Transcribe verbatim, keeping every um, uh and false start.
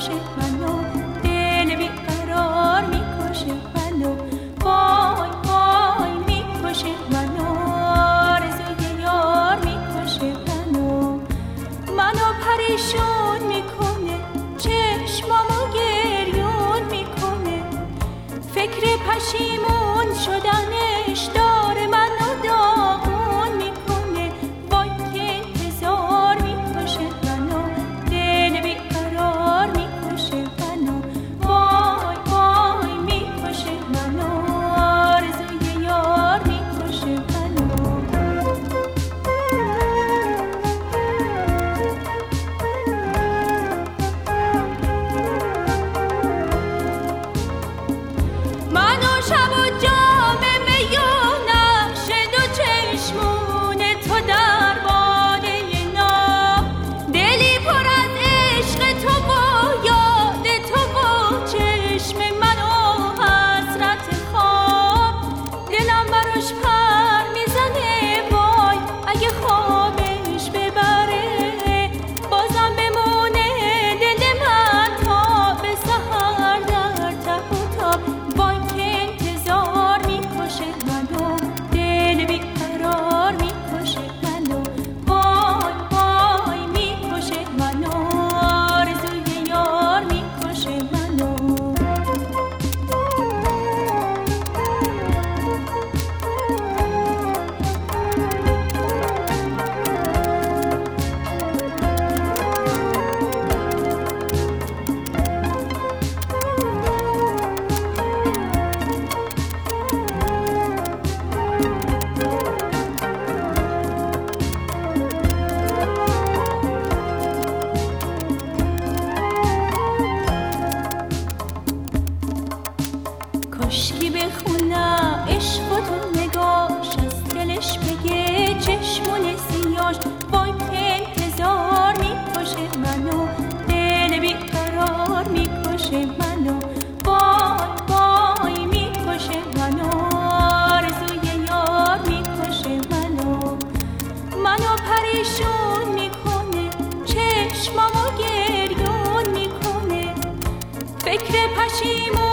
میکشه منو، دل بیقرار میکشه منو، وای وای میکشه منو، آرزوی یار میکشه منو، منو پریشون میکنه، چشمامو گریون میکنه، فکر پشیمون شدنش داره منو داغون میکنه، وای که انتظار میکشه منو، دل بیقرار میکشه منو، وای وای میکشه منو، آرزوی یار میکشه منو. منو شب و جام می و نقش دو چشمون تو در باده نام، دلی پر از عشق تو و یاد تو و چشم من و حسرت خواب، دلم براش پر میزنه وای اگه خوابش ببره، بازم بمونه دل من تا به سحر در ته و تاب، وای که انتظار میکشه منو، دل بیقرار میکشه منو، وای وای میکشه منو، آرزوی یار میکشه منو. کاشکی بخونم عشق و تو نگاش، از دلش بگه چشمون سیاش، وای که انتظار میکشه منو، دل بیقرار میکشه منو، وای وای میکشه منو، آرزوی یار میکشه منو، منو پریشون میکنه، چشمامو گریون میکنه، فکر پشیمون